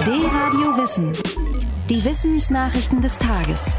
D-Radio Wissen. Die Wissensnachrichten des Tages.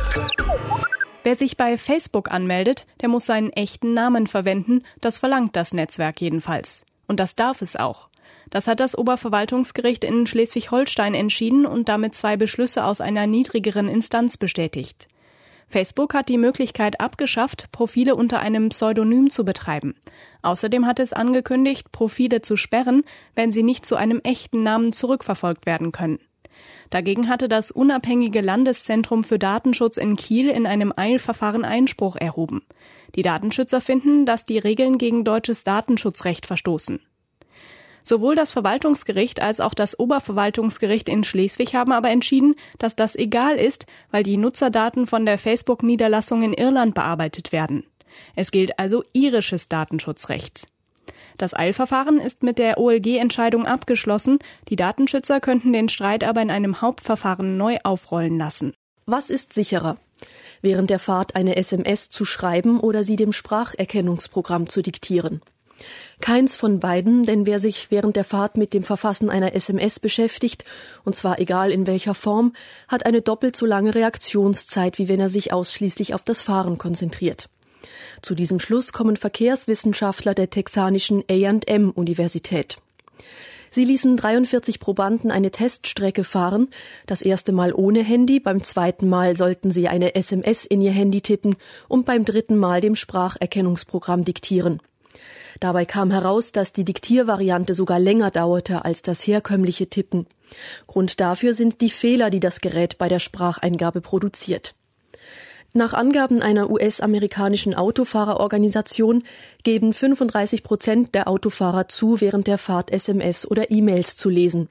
Wer sich bei Facebook anmeldet, der muss seinen echten Namen verwenden. Das verlangt das Netzwerk jedenfalls. Und das darf es auch. Das hat das Oberverwaltungsgericht in Schleswig-Holstein entschieden und damit 2 Beschlüsse aus einer niedrigeren Instanz bestätigt. Facebook hat die Möglichkeit abgeschafft, Profile unter einem Pseudonym zu betreiben. Außerdem hat es angekündigt, Profile zu sperren, wenn sie nicht zu einem echten Namen zurückverfolgt werden können. Dagegen hatte das unabhängige Landeszentrum für Datenschutz in Kiel in einem Eilverfahren Einspruch erhoben. Die Datenschützer finden, dass die Regeln gegen deutsches Datenschutzrecht verstoßen. Sowohl das Verwaltungsgericht als auch das Oberverwaltungsgericht in Schleswig haben aber entschieden, dass das egal ist, weil die Nutzerdaten von der Facebook-Niederlassung in Irland bearbeitet werden. Es gilt also irisches Datenschutzrecht. Das Eilverfahren ist mit der OLG-Entscheidung abgeschlossen. Die Datenschützer könnten den Streit aber in einem Hauptverfahren neu aufrollen lassen. Was ist sicherer? Während der Fahrt eine SMS zu schreiben oder sie dem Spracherkennungsprogramm zu diktieren? Keins von beiden, denn wer sich während der Fahrt mit dem Verfassen einer SMS beschäftigt, und zwar egal in welcher Form, hat eine doppelt so lange Reaktionszeit, wie wenn er sich ausschließlich auf das Fahren konzentriert. Zu diesem Schluss kommen Verkehrswissenschaftler der texanischen A&M-Universität. Sie ließen 43 Probanden eine Teststrecke fahren, das erste Mal ohne Handy, beim zweiten Mal sollten sie eine SMS in ihr Handy tippen und beim dritten Mal dem Spracherkennungsprogramm diktieren. Dabei kam heraus, dass die Diktiervariante sogar länger dauerte als das herkömmliche Tippen. Grund dafür sind die Fehler, die das Gerät bei der Spracheingabe produziert. Nach Angaben einer US-amerikanischen Autofahrerorganisation geben 35% der Autofahrer zu, während der Fahrt SMS oder E-Mails zu lesen.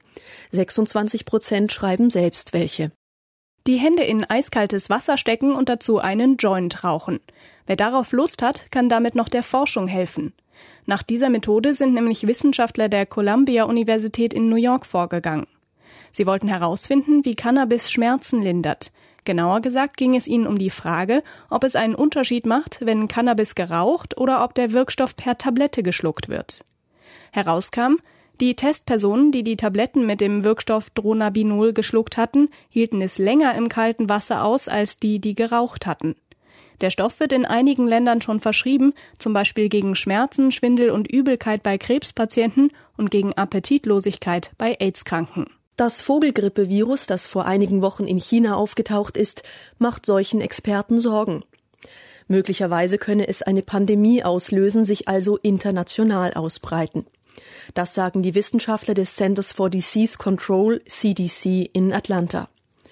26% schreiben selbst welche. Die Hände in eiskaltes Wasser stecken und dazu einen Joint rauchen. Wer darauf Lust hat, kann damit noch der Forschung helfen. Nach dieser Methode sind nämlich Wissenschaftler der Columbia-Universität in New York vorgegangen. Sie wollten herausfinden, wie Cannabis Schmerzen lindert. Genauer gesagt ging es ihnen um die Frage, ob es einen Unterschied macht, wenn Cannabis geraucht oder ob der Wirkstoff per Tablette geschluckt wird. Herauskam, die Testpersonen, die die Tabletten mit dem Wirkstoff Dronabinol geschluckt hatten, hielten es länger im kalten Wasser aus als die, die geraucht hatten. Der Stoff wird in einigen Ländern schon verschrieben, zum Beispiel gegen Schmerzen, Schwindel und Übelkeit bei Krebspatienten und gegen Appetitlosigkeit bei AIDS-Kranken. Das Vogelgrippevirus, das vor einigen Wochen in China aufgetaucht ist, macht solchen Experten Sorgen. Möglicherweise könne es eine Pandemie auslösen, sich also international ausbreiten. Das sagen die Wissenschaftler des Centers for Disease Control, CDC, in Atlanta.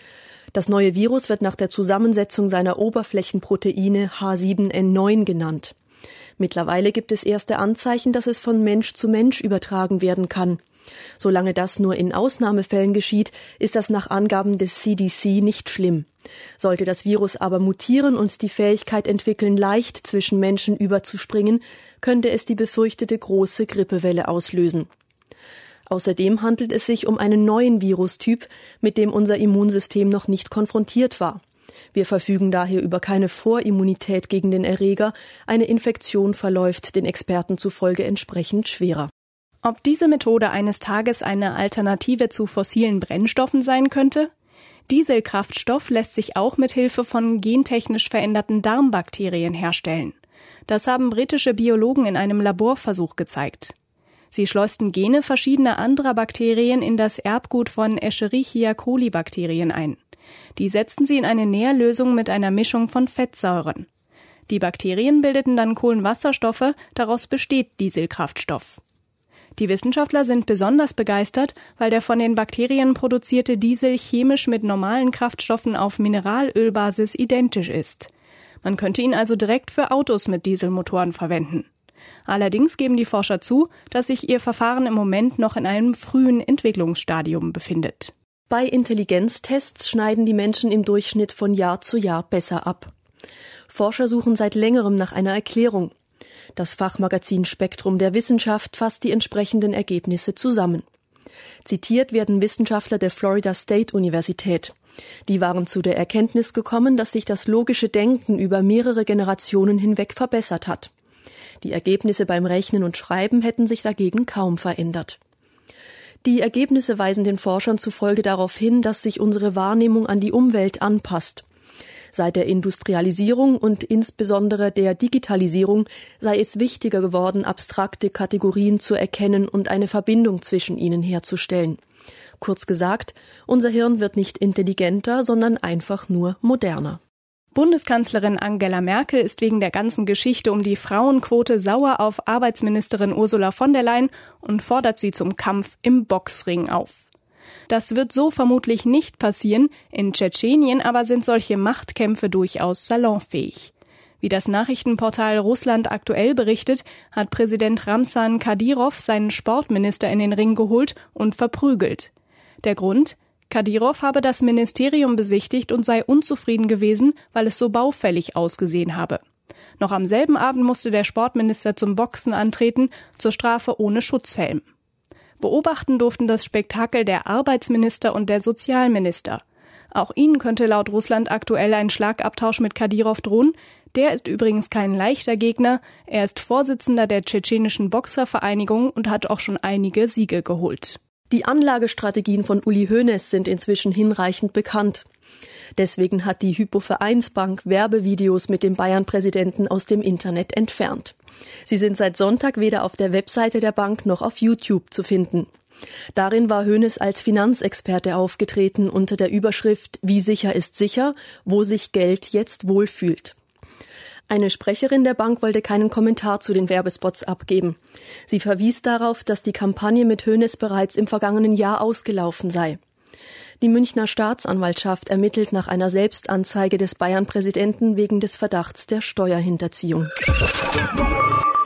Das neue Virus wird nach der Zusammensetzung seiner Oberflächenproteine H7N9 genannt. Mittlerweile gibt es erste Anzeichen, dass es von Mensch zu Mensch übertragen werden kann. Solange das nur in Ausnahmefällen geschieht, ist das nach Angaben des CDC nicht schlimm. Sollte das Virus aber mutieren und die Fähigkeit entwickeln, leicht zwischen Menschen überzuspringen, könnte es die befürchtete große Grippewelle auslösen. Außerdem handelt es sich um einen neuen Virustyp, mit dem unser Immunsystem noch nicht konfrontiert war. Wir verfügen daher über keine Vorimmunität gegen den Erreger. Eine Infektion verläuft den Experten zufolge entsprechend schwerer. Ob diese Methode eines Tages eine Alternative zu fossilen Brennstoffen sein könnte? Dieselkraftstoff lässt sich auch mit Hilfe von gentechnisch veränderten Darmbakterien herstellen. Das haben britische Biologen in einem Laborversuch gezeigt. Sie schleusten Gene verschiedener anderer Bakterien in das Erbgut von Escherichia coli-Bakterien ein. Die setzten sie in eine Nährlösung mit einer Mischung von Fettsäuren. Die Bakterien bildeten dann Kohlenwasserstoffe, daraus besteht Dieselkraftstoff. Die Wissenschaftler sind besonders begeistert, weil der von den Bakterien produzierte Diesel chemisch mit normalen Kraftstoffen auf Mineralölbasis identisch ist. Man könnte ihn also direkt für Autos mit Dieselmotoren verwenden. Allerdings geben die Forscher zu, dass sich ihr Verfahren im Moment noch in einem frühen Entwicklungsstadium befindet. Bei Intelligenztests schneiden die Menschen im Durchschnitt von Jahr zu Jahr besser ab. Forscher suchen seit längerem nach einer Erklärung. Das Fachmagazin Spektrum der Wissenschaft fasst die entsprechenden Ergebnisse zusammen. Zitiert werden Wissenschaftler der Florida State Universität. Die waren zu der Erkenntnis gekommen, dass sich das logische Denken über mehrere Generationen hinweg verbessert hat. Die Ergebnisse beim Rechnen und Schreiben hätten sich dagegen kaum verändert. Die Ergebnisse weisen den Forschern zufolge darauf hin, dass sich unsere Wahrnehmung an die Umwelt anpasst. Seit der Industrialisierung und insbesondere der Digitalisierung sei es wichtiger geworden, abstrakte Kategorien zu erkennen und eine Verbindung zwischen ihnen herzustellen. Kurz gesagt, unser Hirn wird nicht intelligenter, sondern einfach nur moderner. Bundeskanzlerin Angela Merkel ist wegen der ganzen Geschichte um die Frauenquote sauer auf Arbeitsministerin Ursula von der Leyen und fordert sie zum Kampf im Boxring auf. Das wird so vermutlich nicht passieren, in Tschetschenien aber sind solche Machtkämpfe durchaus salonfähig. Wie das Nachrichtenportal Russland aktuell berichtet, hat Präsident Ramzan Kadyrov seinen Sportminister in den Ring geholt und verprügelt. Der Grund? Kadyrov habe das Ministerium besichtigt und sei unzufrieden gewesen, weil es so baufällig ausgesehen habe. Noch am selben Abend musste der Sportminister zum Boxen antreten, zur Strafe ohne Schutzhelm. Beobachten durften das Spektakel der Arbeitsminister und der Sozialminister. Auch ihnen könnte laut Russland aktuell ein Schlagabtausch mit Kadyrov drohen. Der ist übrigens kein leichter Gegner. Er ist Vorsitzender der tschetschenischen Boxervereinigung und hat auch schon einige Siege geholt. Die Anlagestrategien von Uli Hoeneß sind inzwischen hinreichend bekannt. Deswegen hat die Hypo-Vereinsbank Werbevideos mit dem Bayern-Präsidenten aus dem Internet entfernt. Sie sind seit Sonntag weder auf der Webseite der Bank noch auf YouTube zu finden. Darin war Hoeneß als Finanzexperte aufgetreten unter der Überschrift »Wie sicher ist sicher, wo sich Geld jetzt wohlfühlt«. Eine Sprecherin der Bank wollte keinen Kommentar zu den Werbespots abgeben. Sie verwies darauf, dass die Kampagne mit Hoeneß bereits im vergangenen Jahr ausgelaufen sei. Die Münchner Staatsanwaltschaft ermittelt nach einer Selbstanzeige des Bayern-Präsidenten wegen des Verdachts der Steuerhinterziehung.